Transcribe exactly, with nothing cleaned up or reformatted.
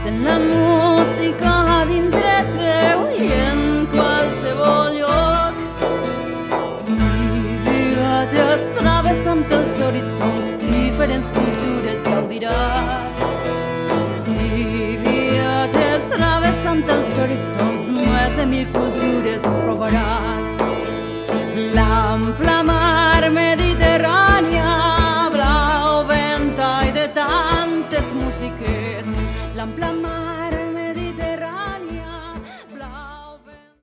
sent la música dintre teu i en qualsevol lloc. Si viatges travessant els horitzons, diferents cultures gaudiràs. Si viatges travessant els horitzons, més de mil cultures trobaràs. L'ampla mar mediterrània, blau ventall de tantes músiques, l'ampla mar